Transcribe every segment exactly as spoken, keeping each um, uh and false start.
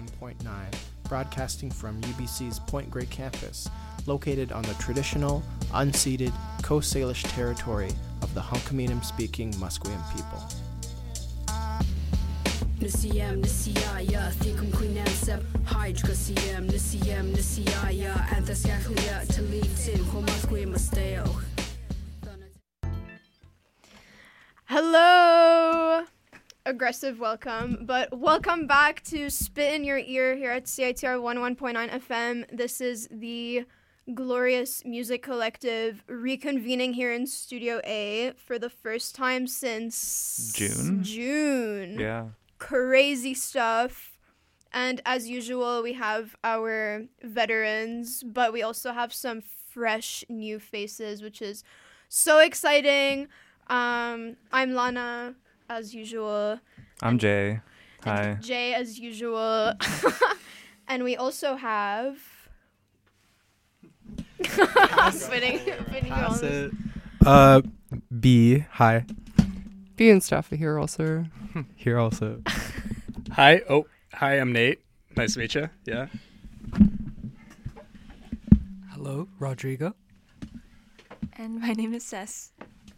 one point nine, broadcasting from U B C's Point Grey campus, located on the traditional, unceded Coast Salish territory of the Hunkaminam-speaking Musqueam people. Nisiyam nisiyaya thikum queenam sep hydrosiyam nisiyam nisiyaya antaskaklia talitin homasque masteo. Hello, aggressive welcome, but welcome back to Spit in Your Ear here at C I T R one oh one point nine F M. This is the Glorious Music Collective reconvening here in Studio A for the first time since June. June. Yeah. Crazy stuff. And as usual, we have our veterans, but we also have some fresh new faces, which is so exciting. Um, I'm Lana, as usual. I'm Jay. Hi. And Jay, as usual. And we also have... Spinning, spinning Pass on. it. Uh, B. Hi. B and stuff here also. Here also. Hi. Oh, hi, I'm Nate. Nice to meet you. Yeah. Hello, Rodrigo. And my name is Cess.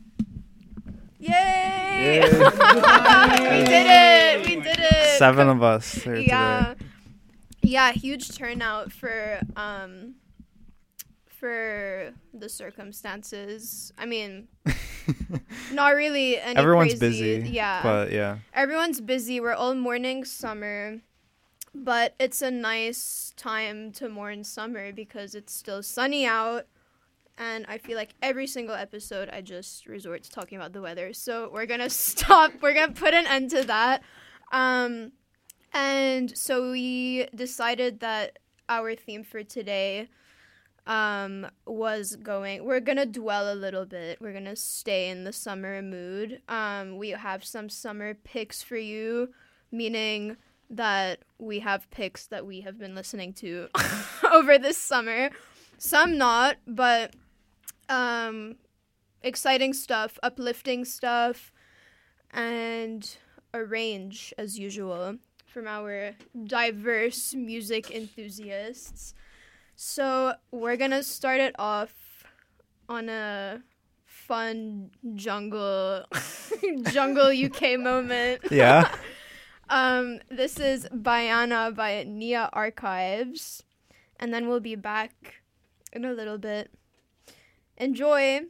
Yay! we did it! We did it! Seven of us here yeah. today. Yeah, huge turnout for um for the circumstances. I mean, not really any Everyone's crazy. busy. Yeah. But yeah. Everyone's busy. We're all mourning summer. But it's a nice time to mourn summer because it's still sunny out. And I feel like every single episode I just resort to talking about the weather. So we're going to stop. We're going to put an end to that. Um, and so we decided that our theme for today um, was going... We're going to dwell a little bit. We're going to stay in the summer mood. Um, we have some summer picks for you, meaning that we have picks that we have been listening to over this summer. Some not, but... Um, exciting stuff, uplifting stuff, and a range, as usual, from our diverse music enthusiasts. So we're gonna start it off on a fun jungle, jungle U K moment. Yeah. um, this is Bayana by Nia Archives, and then we'll be back in a little bit. Enjoy.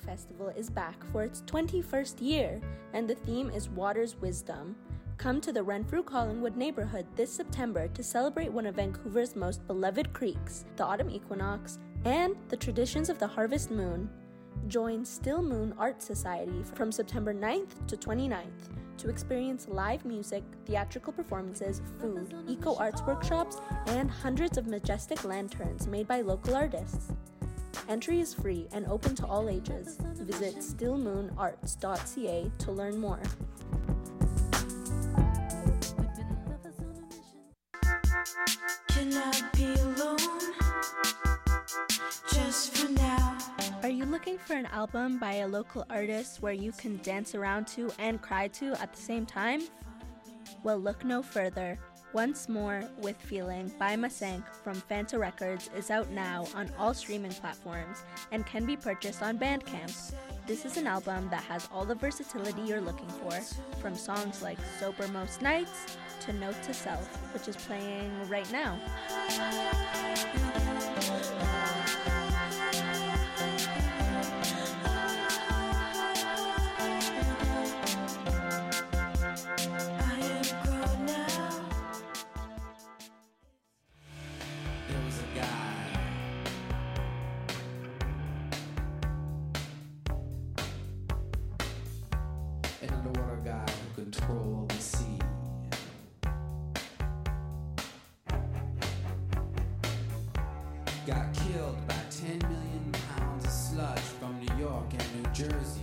Festival is back for its twenty-first year, and the theme is Water's Wisdom. Come to the Renfrew Collingwood neighborhood this September to celebrate one of Vancouver's most beloved creeks, the autumn equinox, and the traditions of the harvest moon. Join Still Moon Art Society from September ninth to twenty-ninth to experience live music, theatrical performances, food, eco-arts workshops, and hundreds of majestic lanterns made by local artists. Entry is free and open to all ages. Visit still moon arts dot c a to learn more. Can I be alone? Just for now. Are you looking for an album by a local artist where you can dance around to and cry to at the same time? Well, look no further. Once More with Feeling by Masank from Fanta Records is out now on all streaming platforms and can be purchased on Bandcamp. This is an album that has all the versatility you're looking for, from songs like Sober Most Nights to Note to Self, which is playing right now. Control the sea. Got killed by ten million pounds of sludge from New York and New Jersey.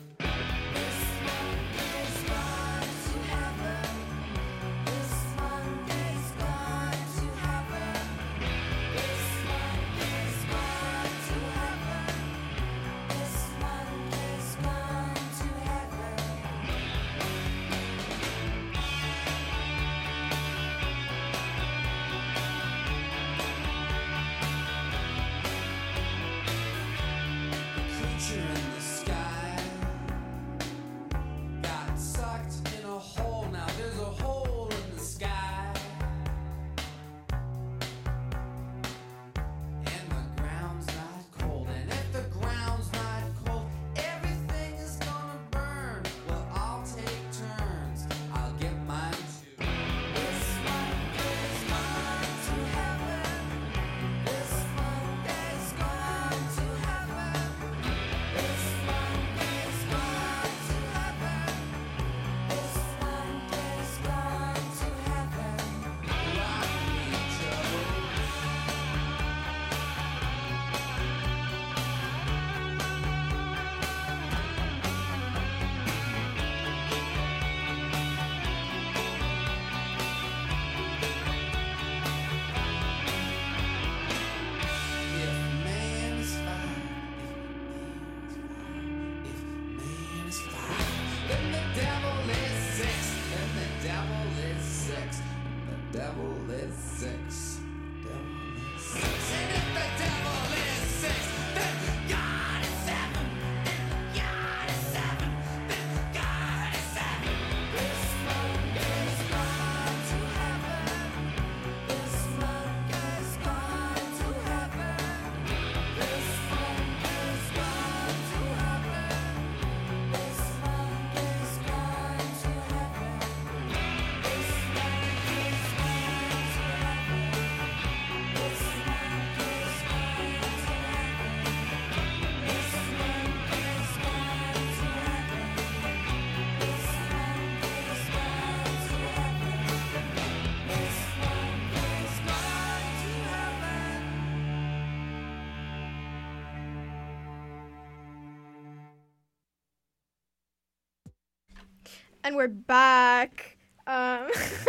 And we're back. Um,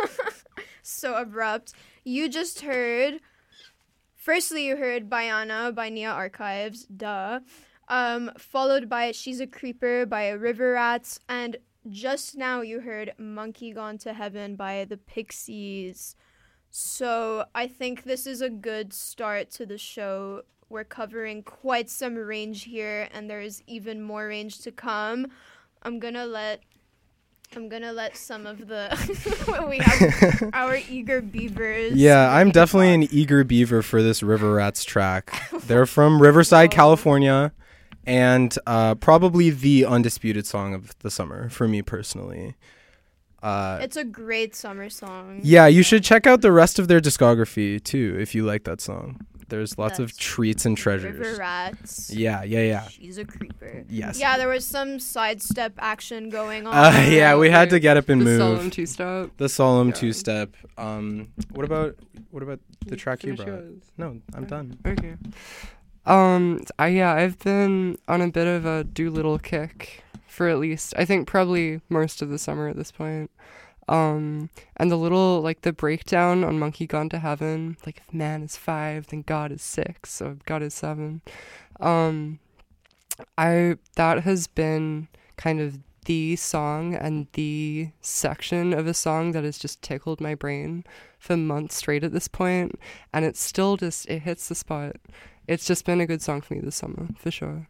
so abrupt. You just heard, firstly you heard Bayana by Nia Archives, duh. Um, followed by She's a Creeper by River Rats. And just now you heard Monkey Gone to Heaven by the Pixies. So I think this is a good start to the show. We're covering quite some range here, and there's even more range to come. I'm gonna let... I'm gonna let some of the we have our eager beavers. Yeah, I'm definitely talk. an eager beaver for this River Rats track. They're from Riverside, California, and uh, probably the undisputed song of the summer for me personally. Uh, it's a great summer song. Yeah, you should check out the rest of their discography too if you like that song. There's lots That's of treats and treasures. River Rats. Yeah, yeah, yeah. She's a creeper. Yes. Yeah, there was some sidestep action going on. Uh, yeah, we had to get up and the move. The solemn two-step. The solemn yeah. two-step. Um, what about what about the track you Finish brought? yours. No, I'm done. Okay. Um, I yeah, I've been on a bit of a Doolittle kick for at least I think probably most of the summer at this point. Um, and the little, like, the breakdown on Monkey Gone to Heaven, like, if man is five, then God is six, so God is seven. Um, I, that has been kind of the song and the section of a song that has just tickled my brain for months straight at this point, and it's still just, it hits the spot. It's just been a good song for me this summer, for sure.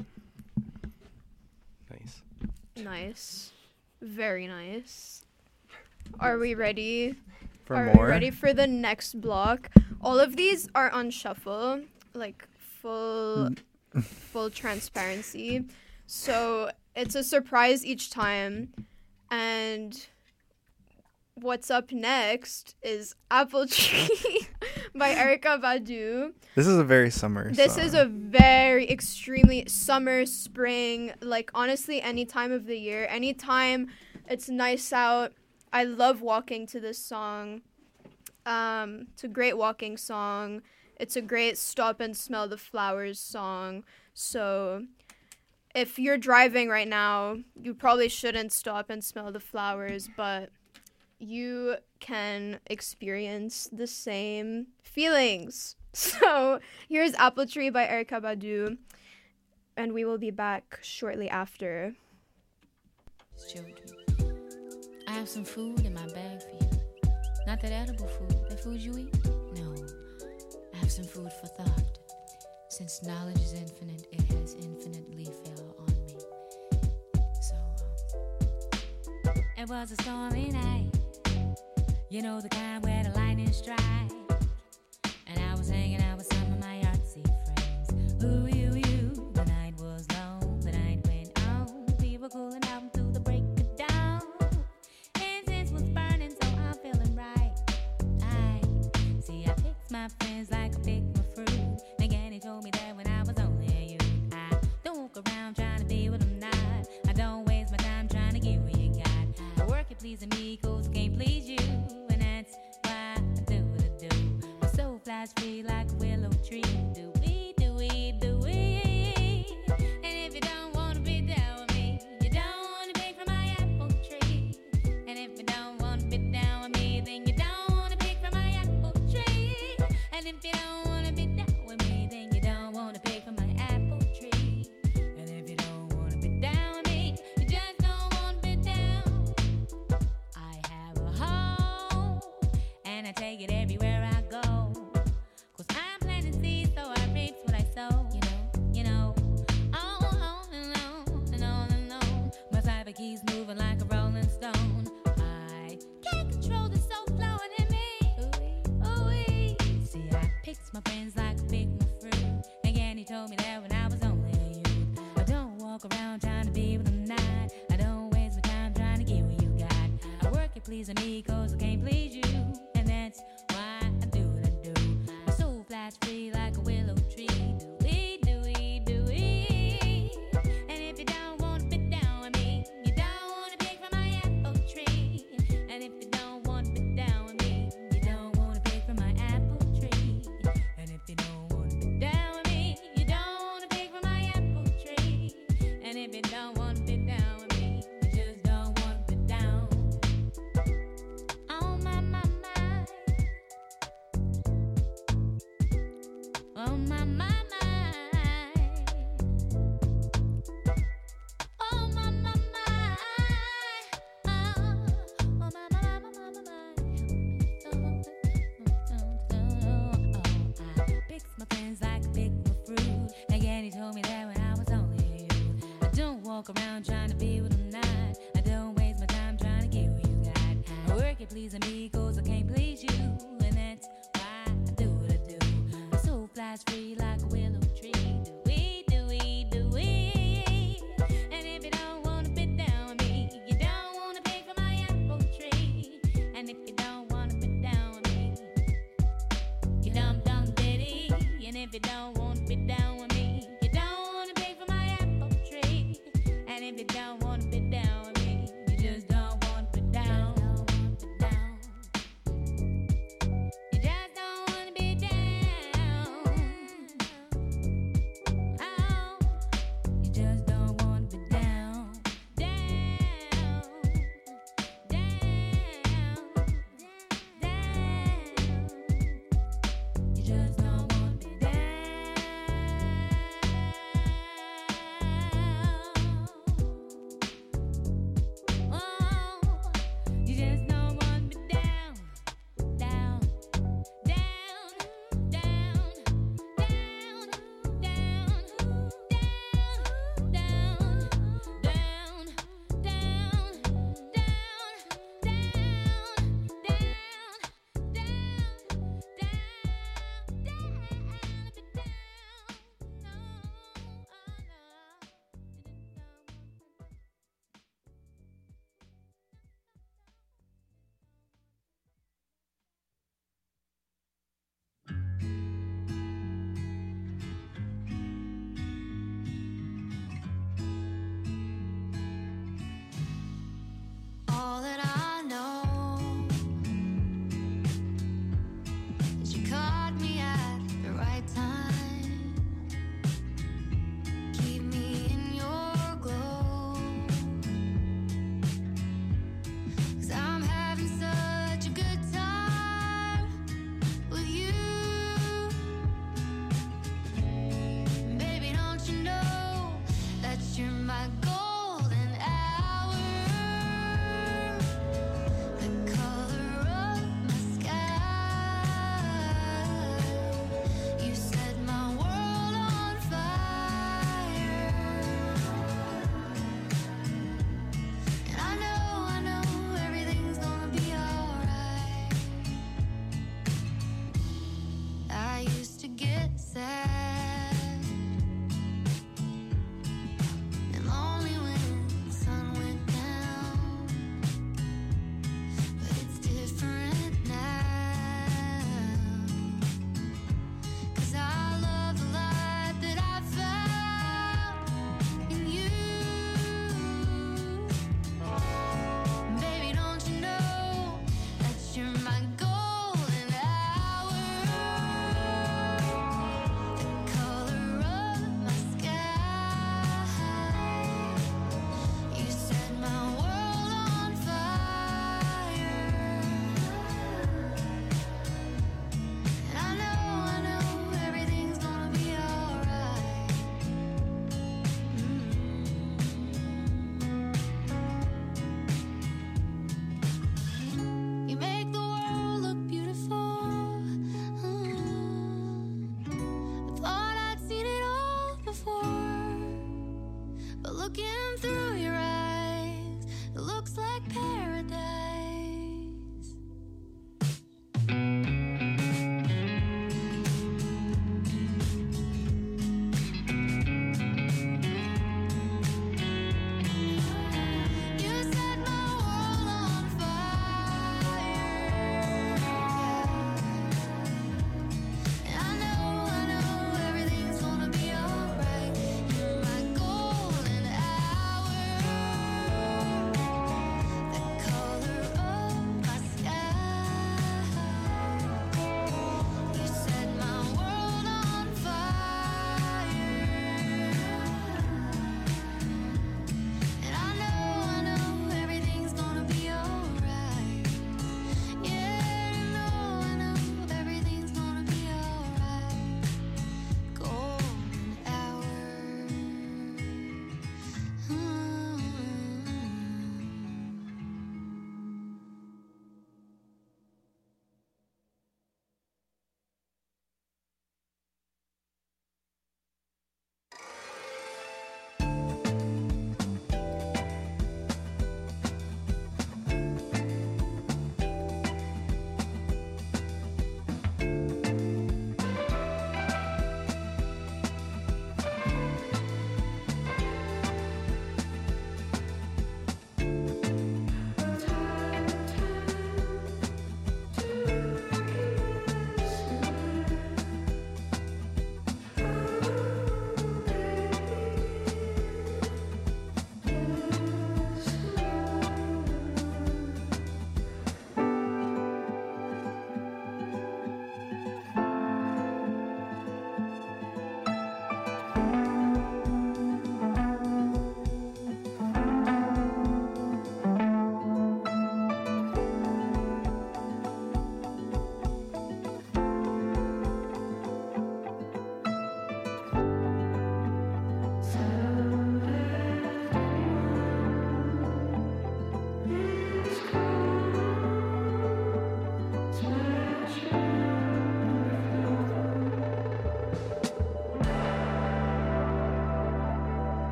Nice. Nice. Very nice. Are we ready? For are more? we ready for the next block? All of these are on shuffle, like full full transparency. So it's a surprise each time. And what's up next is Apple Tree by Erykah Badu. This is a very summer This song. is a very extremely summer, spring, like honestly any time of the year. Anytime it's nice out. I love walking to this song. Um, it's a great walking song. It's a great stop and smell the flowers song. So if you're driving right now, you probably shouldn't stop and smell the flowers, but you can experience the same feelings. So here's Apple Tree by Erykah Badu, and we will be back shortly after. Children. I have some food in my bag for you. Not that edible food, that food you eat? No. I have some food for thought. Since knowledge is infinite, it has infinitely fell on me. So, um, it was a stormy night. You know the kind where the lightning strikes. And I was hanging out with some of my artsy friends. Ooh, you, you. The night was long, the night went on. We were cooling out through the break of dawn. Incense was burning, so I'm feeling right. I see, I picked my friends like I picked my fruit. Again, he told me that when I was only a youth, I don't walk around trying to be what I'm not. I don't waste my time trying to get what you got. I work at pleasing me, cause I can't please you. And that's why I do what I do. if you don't want to be down with me, you don't want to pay for my apple tree. And if you don't want to be down with me, you just don't want to be down. You just don't want to be down. Oh, you just don't want to be down. Down, down, down. You just don't want to be down.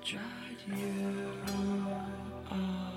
dried you up.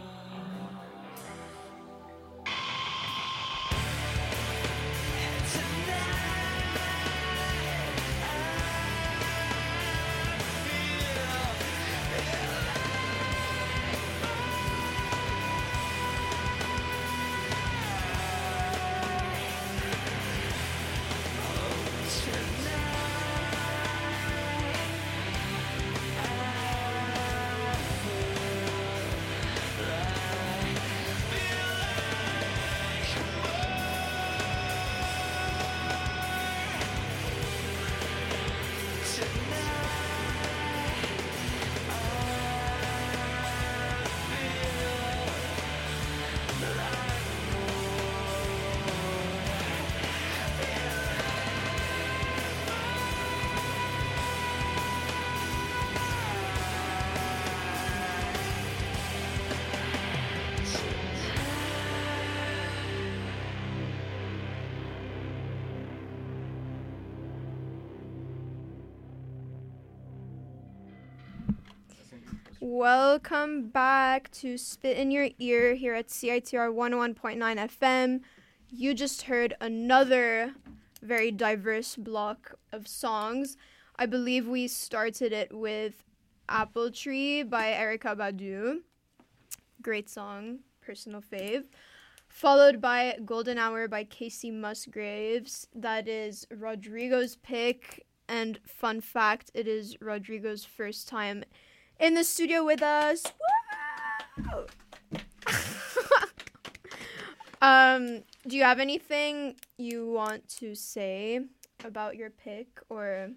Welcome back to Spit in Your Ear here at C I T R one oh one point nine F M. You just heard another very diverse block of songs. I believe we started it with Apple Tree by Erykah Badu. Great song, personal fave. Followed by Golden Hour by Casey Musgraves. That is Rodrigo's pick. And fun fact, it is Rodrigo's first time in the studio with us. Woo! um, do you have anything you want to say about your pick, or?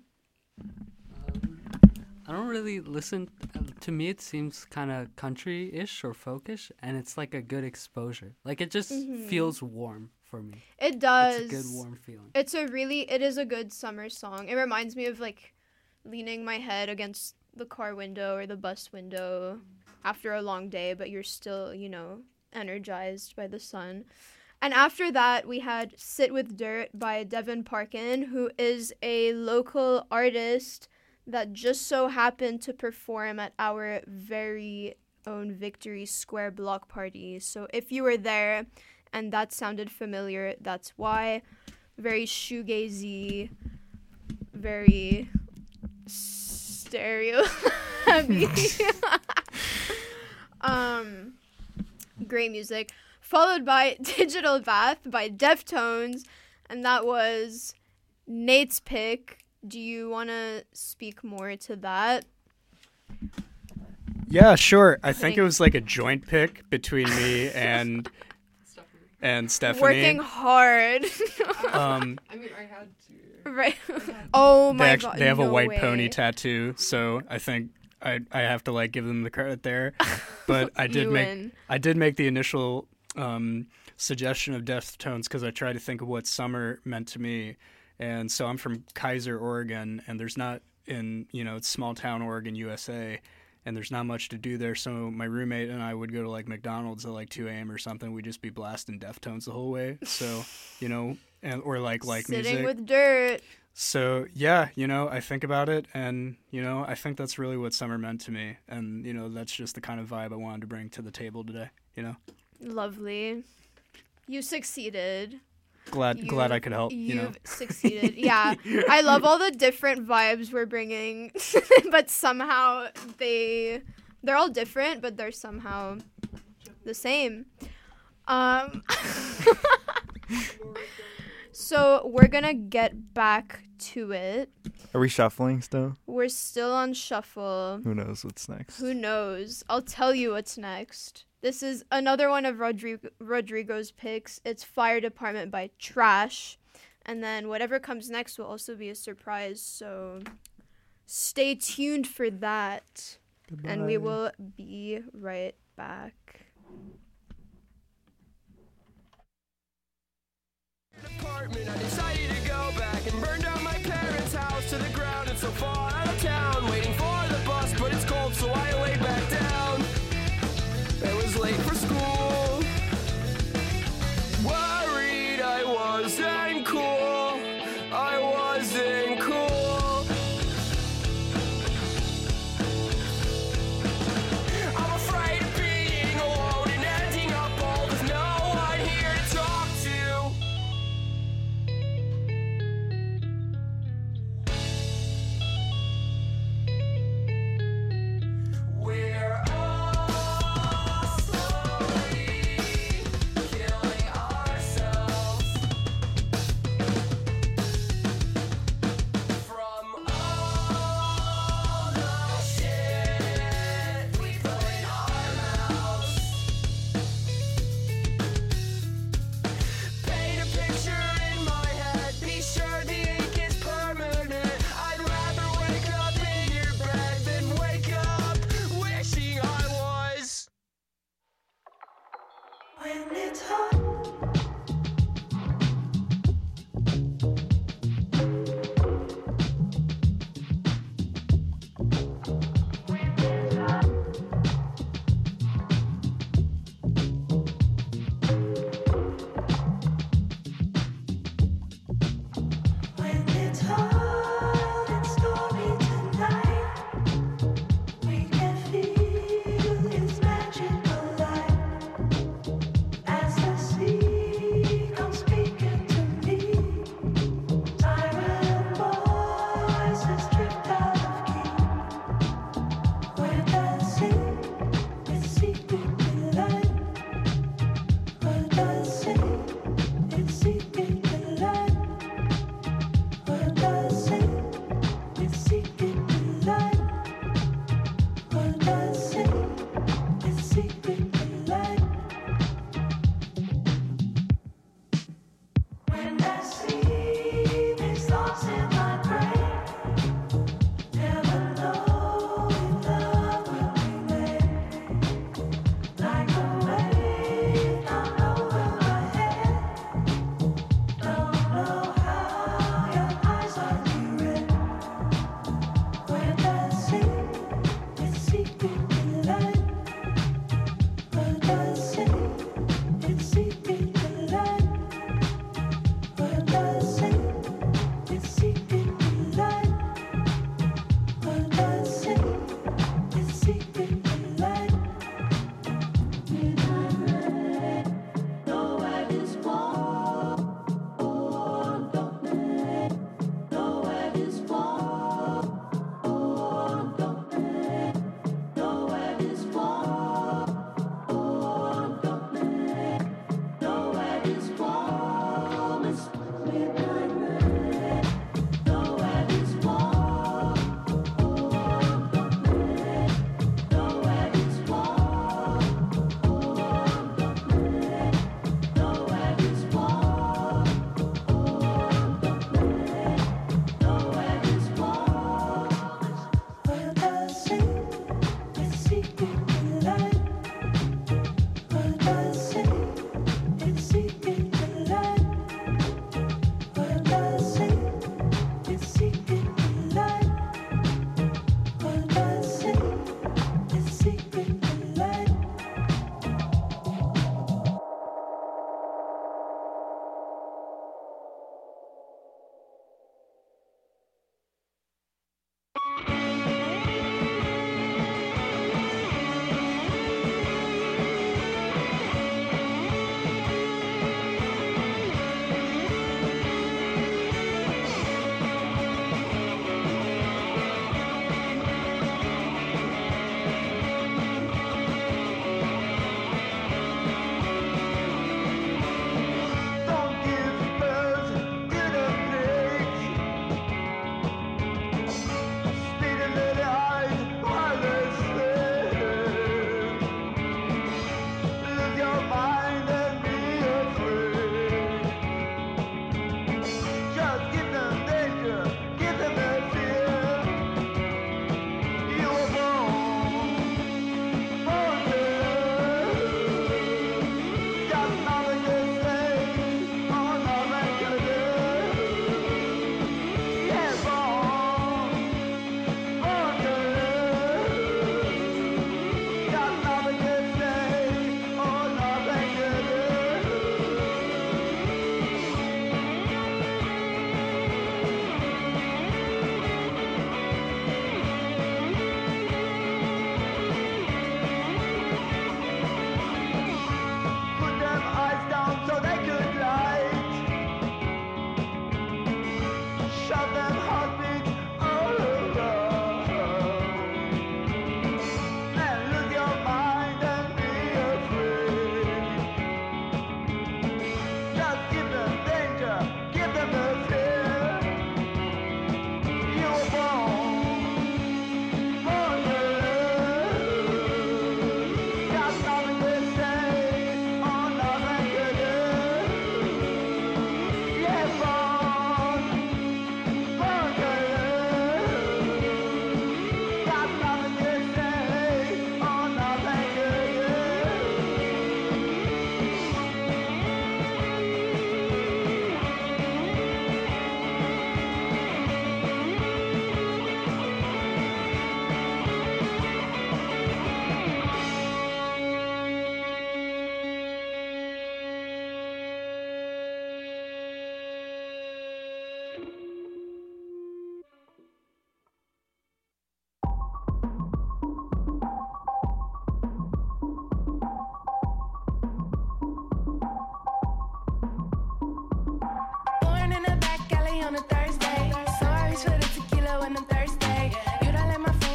I don't really listen. To me, it seems kind of country-ish or folkish, and it's like a good exposure. Like it just Mhm. feels warm for me. It does. It's a good warm feeling. It's a really, it is a good summer song. It reminds me of like leaning my head against the car window or the bus window after a long day, but you're still, you know, energized by the sun. And after that, we had Sit With Dirt by Devin Parkin, who is a local artist that just so happened to perform at our very own Victory Square block party. So if you were there and that sounded familiar, that's why. Very shoegazy, very stereo heavy. um, great music. Followed by Digital Bath by Deftones, and that was Nate's pick. Do you want to speak more to that? Yeah, sure. I think Thank- it was like a joint pick between me and and Stephanie. Working hard. Um, I mean, I had to. Right. Oh they my act- god. They have no a white way. pony tattoo, so I think I I have to like give them the credit there. But I did You make win. I did make the initial um, suggestion of Deftones because I tried to think of what summer meant to me, and so I'm from Kaiser, Oregon, and there's not in you know it's small town Oregon, U S A. And there's not much to do there, so my roommate and I would go to like McDonald's at like two a.m. or something. We'd just be blasting Deftones the whole way. So, you know, and or like like Sitting music. with dirt. So yeah, you know, I think about it, and you know, I think that's really what summer meant to me, and you know, that's just the kind of vibe I wanted to bring to the table today. You know, Lovely. You succeeded. glad glad I could help. You've You know, succeeded. Yeah. I love all the different vibes we're bringing, but somehow they they're all different, but they're somehow the same. Um So we're going to get back to it. Are we shuffling still? We're still on shuffle. Who knows what's next? Who knows? I'll tell you what's next. This is another one of Rodrigo- Rodrigo's picks. It's Fire Department by Trash. And then whatever comes next will also be a surprise. So stay tuned for that. And we Goodbye. will be right back. Apartment, I decided to go back and burn down my parents' house to the ground. It's so far out of town, waiting for the bus, but it's cold, so I lay back down. It was late for school. Worried I wasn't cool. I wasn't cool.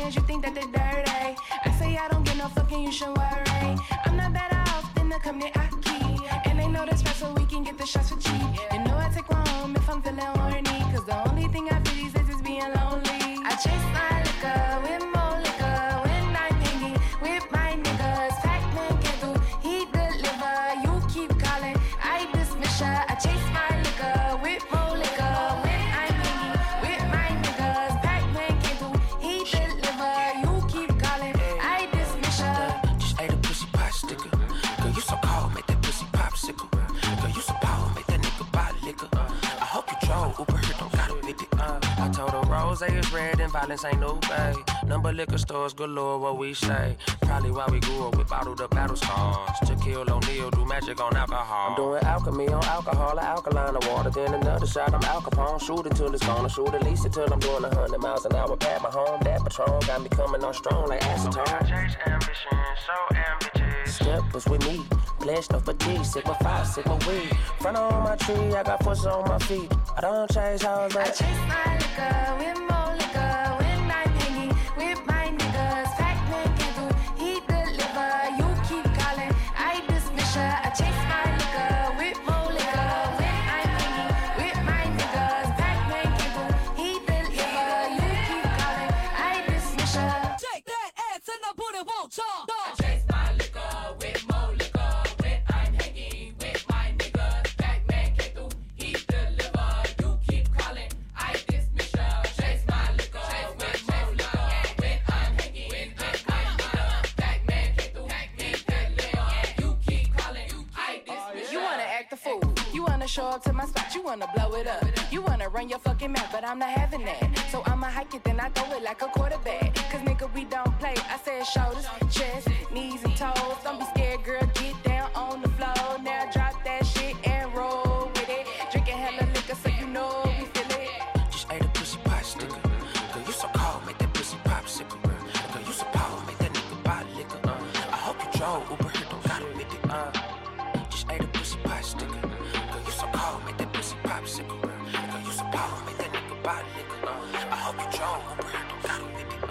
friends, you think that they're dirty. I say I don't get no fucking, you should worry. I'm not better off than the company I keep. And they know that's right, so we can get the shots for cheap. You know I take one home if I'm feeling horny. Cause the only thing I feel these days is being lonely. I chase my liquor with more liquor when I'm hanging with my niggas. Pac-Man can't do, he deliver. You keep calling, I dismiss ya. I chase my liquor with more liquor when I'm hanging with my niggas. Pac-Man can't do, he deliver. You keep calling, I dismiss ya. Just ate a pussy pop sticker. Girl, you so cold, make that pussy popsicle. Girl, you so power, make that nigga buy liquor. I hope you drove Uber here, don't gotta whip it. Uh, I told her Rose is red and violence ain't new, babe. Number liquor stores galore, what we say. Probably why we grew up with bottled up battle scars. To kill O'Neal, do magic on alcohol. I'm doing alchemy on alcohol, or alkaline or water. Then another shot, I'm Al Capone. Shoot it till it's gone, shoot at least until I'm doing a hundred miles an hour. Pat my home, that Patron got me coming on strong like acetone. I chase ambition, so ambitious. Step was with me, pledged no fatigue. Sigma five, Sigma weed. Front on my tree, I got forces on my feet. I don't chase hoes, but I chase my liquor with more liquor when I'm hanging with my niggas. Pac-Man can't do, he deliver. You keep calling, I dismiss ya. I chase my liquor with more liquor when I'm hanging with my niggas. Pac-Man can't do, he deliver. You keep calling, I dismiss ya. Take that ass and I put it won't talk. I chase my liquor with more liquor when I'm hanging with my niggas. Pac-Man came through, he deliver. You keep calling, I dismiss ya. Chase my liquor with more liquor when I'm hanging with my niggas. Pac-Man came through, he deliver. You keep calling, I dismiss You ya. wanna act the fool, you wanna show up to my spot, you wanna blow it up. You wanna run your fucking mouth, but I'm not having that. So I'ma hike it, then I throw it like a quarterback. Cause nigga, we don't play. I said shoulders, chest, knees, and toes. Don't be scared, girl, get down on the floor. Now drop that shit and roll with it. Drinking hella liquor so you know we feel it. just ate a pussy pop sticker. Girl, you so cold, make that pussy popsicle. Girl, you so power, make that nigga buy liquor. Uh, I hope you drove Uber here, don't gotta whip it. Uh, just ate a pussy pop sticker. Girl, you so cold, make that pussy popsicle. Girl, you so power, make that nigga buy liquor. Uh, I hope you drove Uber here, don't gotta whip it. Uh.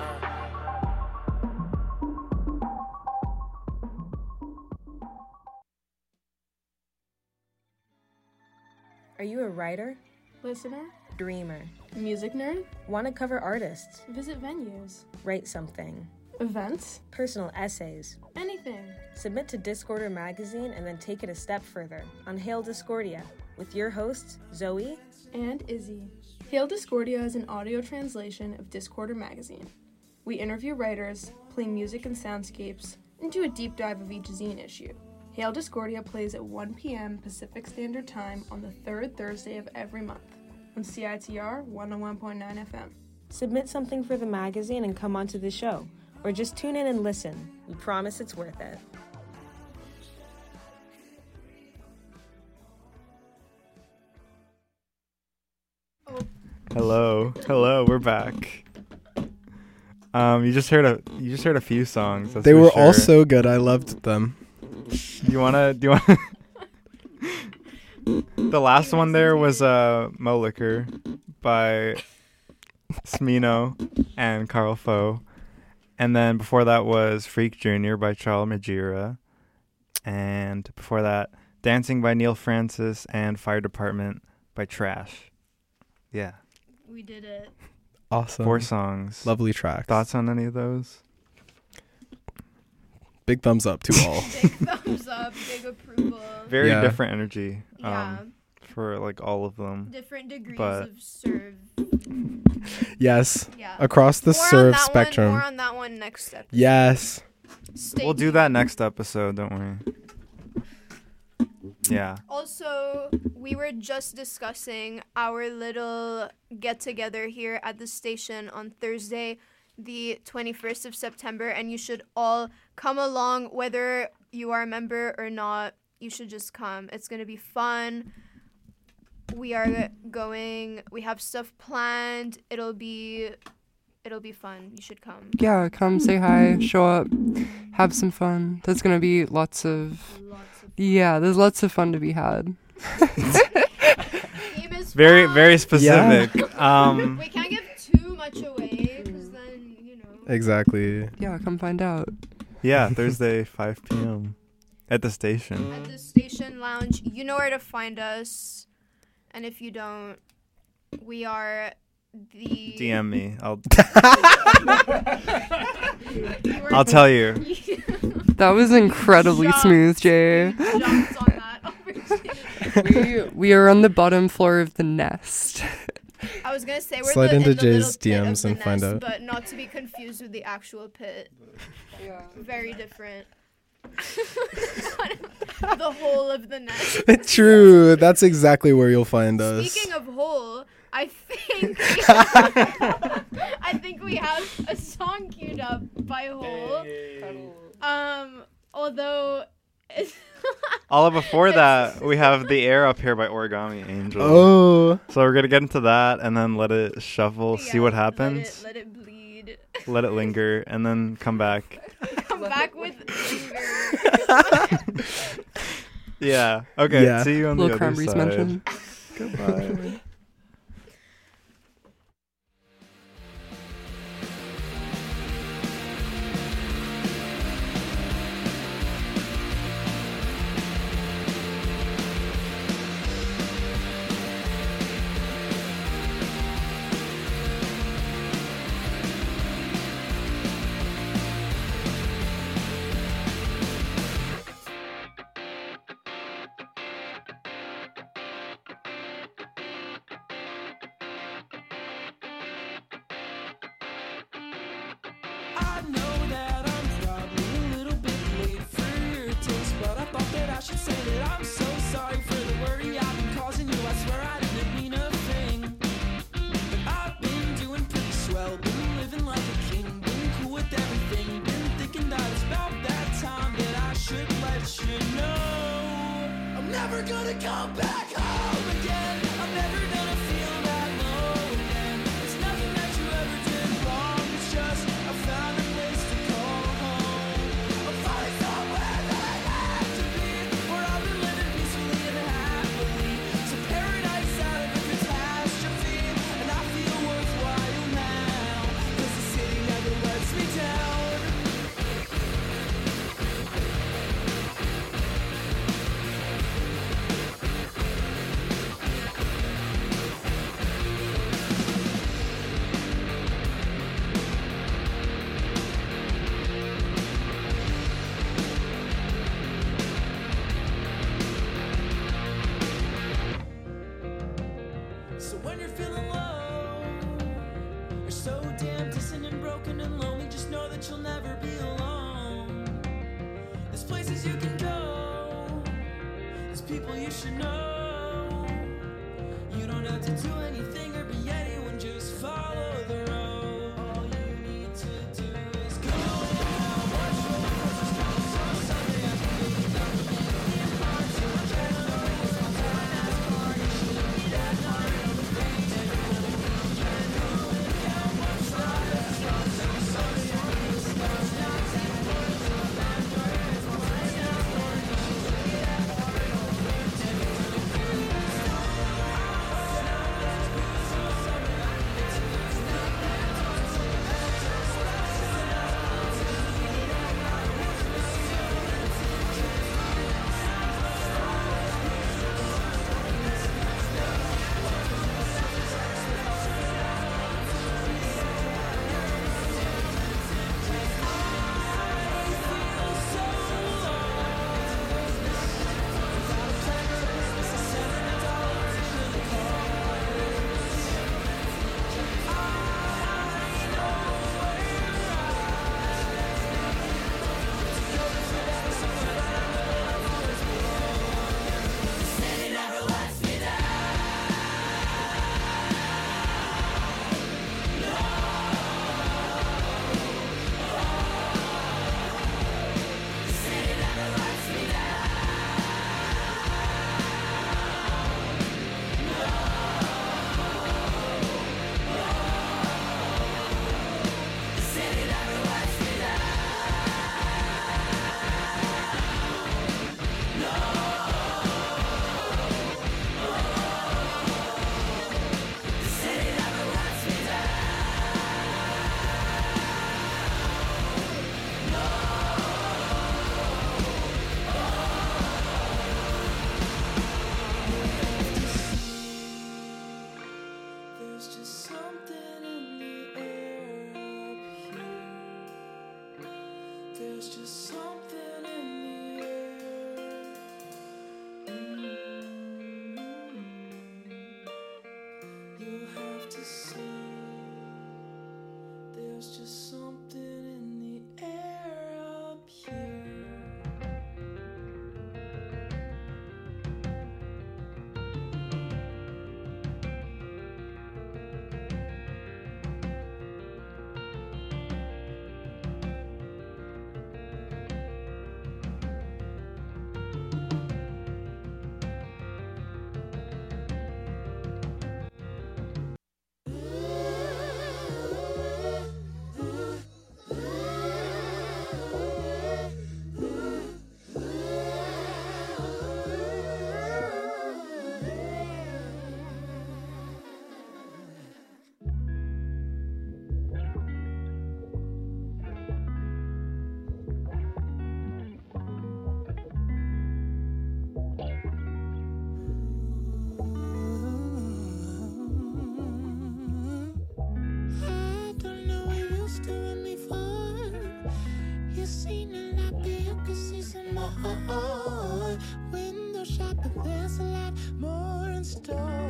Are you a writer? Listener? Dreamer? Music nerd? Want to cover artists? Visit venues? Write something? Events? Personal essays? Anything. Submit to Discorder magazine and then take it a step further on Hail Discordia with your hosts, Zoe and Izzy. Hail Discordia is an audio translation of Discorder magazine. We interview writers, play music and soundscapes, and do a deep dive of each zine issue. Hail Discordia plays at one p.m. Pacific Standard Time on the third Thursday of every month on C I T R one oh one point nine F M. Submit something for the magazine and come onto the show, or just tune in and listen. We promise it's worth it. Hello, hello, we're back. Um, you just heard a you just heard a few songs. That's They for were sure. all so good. I loved them. You wanna? Do you wanna? The last one there was uh, Mo Liquor by Smino and Carl Foe, and then before that was Freak Junior by Charles Majira, and before that Dancing by Neil Francis and Fire Department by Trash. Yeah. We did it. Awesome. Four songs. Lovely tracks. Thoughts on any of those? Big thumbs up to all. Big thumbs up, big approval. Very Yeah. different energy. Um, Yeah. For like all of them. Different degrees but of serve. Yes. Yeah. Across the More on serve that spectrum. One, more on that one next episode. Yes. Stay We'll do that next episode, don't we? Yeah. Also, we were just discussing our little get-together here at the station on Thursday, the twenty-first of September, and you should all come along, whether you are a member or not. You should just come. It's going to be fun. We are going, we have stuff planned. It'll be, it'll be fun. You should come. Yeah, come say hi, show up, have some fun. There's gonna be lots of, lots of yeah, there's lots of fun to be had. Very, very specific. Yeah. Um, We can't give too much away, because then, you know. Exactly. Yeah, come find out. Yeah, Thursday, five p.m. at the station. At the Station Lounge. You know where to find us. And if you don't, we are the... D M me. I'll I'll tell you. That was incredibly Jumped. smooth, Jay. Jumped on that opportunity. we, we are on the bottom floor of the nest. I was going to say we're Slide the, into in the little Jay's pit of D Ms the and find nest, out. But not to be confused with the actual pit. Yeah. Very different. The whole of the nest. True. That's exactly where you'll find us. Speaking of whole, I think I think we have a song queued up by Hole. Um, although it's All before that, we have The Air Up Here by Origami Angel. Oh. So we're going to get into that and then let it shuffle, see what happens. Let it, let it bleed. Let it linger and then come back. Come back with anger. Yeah. Okay. Yeah. See you on Little the other Cranberries side. mention. Goodbye. I know that I'm probably a little bit late for your taste, but I thought that I should say that I'm so sorry for the worry I've been causing you. I swear I didn't mean a thing. But I've been doing pretty swell, been living like a king, been cool with everything, been thinking that it's about that time that I should let you know I'm never gonna come back home again. I'm never gonna feel that low again. It's nothing that you ever did wrong. It's just I found a place to call home. I'm finally somewhere that I have to be, where I've been living peacefully and happily. So paradise out of a catastrophe, and I feel worthwhile now, 'cause the city never lets me down. So when you're feeling low, or so damn distant and broken and lonely, just know that you'll never be alone. There's places you can go, there's people you should know. You don't have to do anything or be anyone, just follow the road. All you need to do is go. Watch your horses go, so Sunday afternoon, don't make me a part to a jet story. It's my time as far as you need that heart. There's just something in the air. Mm-hmm. You'll have to see. There's just something in the air up here. I don't know what you're staring me for. You seen a lot, but you can see some more. Window shopper, there's a lot more in store.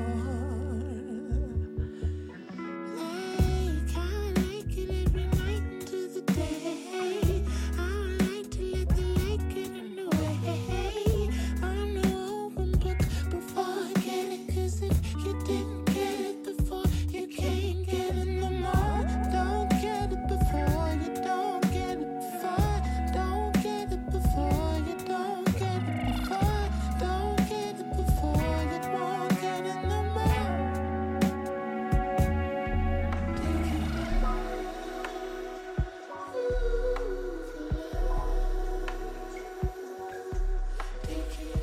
Like how I like it every night into the day. I would like to let the light get in the way. I'm no open book before I get it, 'cause if you didn't get it before, you can't get it no more. Don't get it before you don't get it before. Don't get it before you don't get it before. Don't get it before you won't get it no more. Take it down. Take it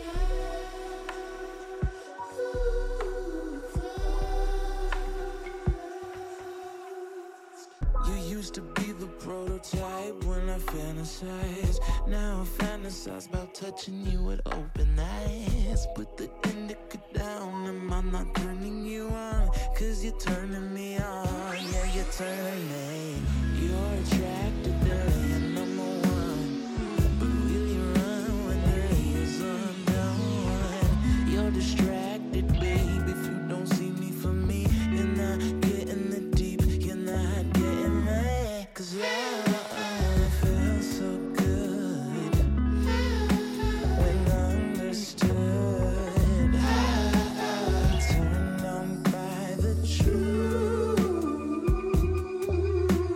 You used to be the prototype when I fantasize. Now I fantasize about touching you with open eyes. Put the indica down, and I'm not turning you on, 'cause you're turning me on. Yeah, you're turning me. You're attracted to your number one, but will you run when the layers undone? You're distracted, babe, if you don't see me for me. You're not getting the deep, you're not getting me. 'Cause love feels so good when understood. Turned on by the truth.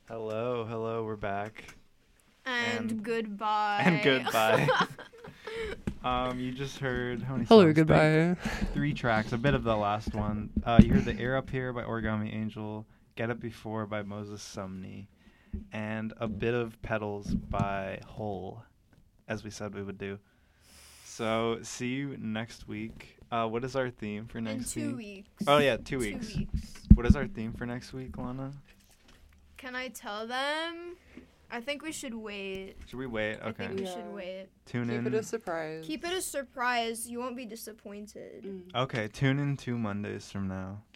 Hello, hello, we're back. And, And- goodbye. And goodbye. um, you just heard how many Hello, songs? goodbye. Three, three tracks, a bit of the last one. Uh, you heard The Air Up Here by Origami Angel, Get Up Before by Moses Sumney, and a bit of Petals by Hole, as we said we would do. So, see you next week. Uh, what is our theme for next two week? weeks. Oh, yeah, two, Two weeks. weeks. What is our theme for next week, Lana? Can I tell them? I think we should wait. Should we wait? I Okay. think we should wait. Tune Keep in. it a surprise. Keep it a surprise. You won't be disappointed. Okay, tune in two Mondays from now.